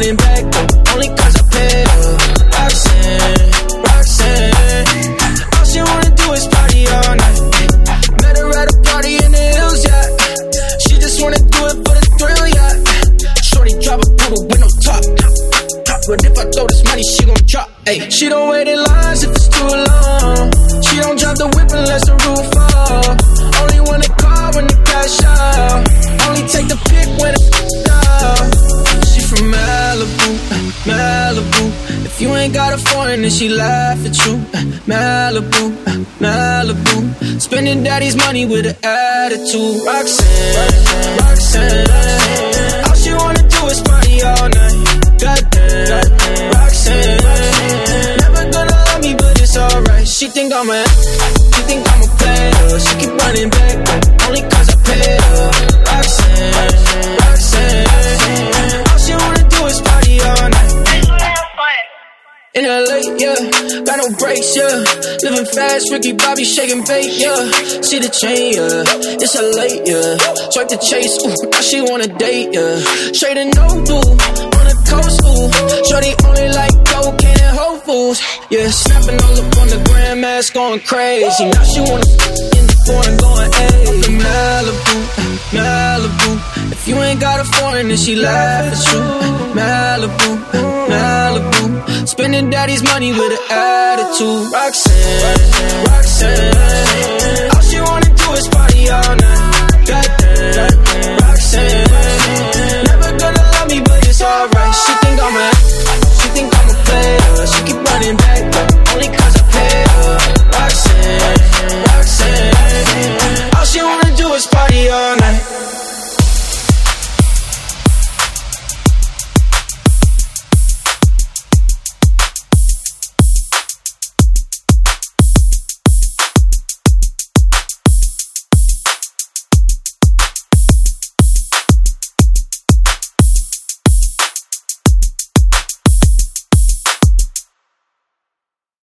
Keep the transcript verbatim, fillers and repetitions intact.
running back, though, only cause I paid her. Roxanne, Roxanne, all she wanna do is party all night. Met her at a party in the hills, yeah. She just wanna do it for the thrill, yeah. Shorty drop a pebble with no top. But if I throw this money, she gon' drop. Ay, she don't wait in lines if it's too long. She don't drop the whip unless the roof fall. Only wanna call when the cash out. Only take the pic when it's down. She from Malibu, Malibu. If you ain't got a foreign, then she laugh at you. Malibu, Malibu. Spending daddy's money with an attitude. Roxanne, Roxanne, all she wanna do is party all night. Goddamn, Roxanne, never gonna love me, but it's alright. She think I'm a, she think I'm a player. She keep running back, but only cause I pay her. Roxanne, Roxanne, all she wanna do is party all night. In L A, yeah, got no brakes, yeah. Living fast, Ricky Bobby shaking bait, yeah. See the chain, yeah, it's a late, yeah. Swipe the chase, ooh, now she wanna date, yeah. Straight and no boo, on the coast, ooh. Shorty only like cocaine and Whole Foods, yeah. Snapping all up on the grandmas, going crazy. Now she wanna in the foreign, going ayy. Malibu, Malibu. If you ain't got a foreign, then she laugh at you. Malibu, Malibu. Spending daddy's money with an attitude. Roxanne, Roxanne,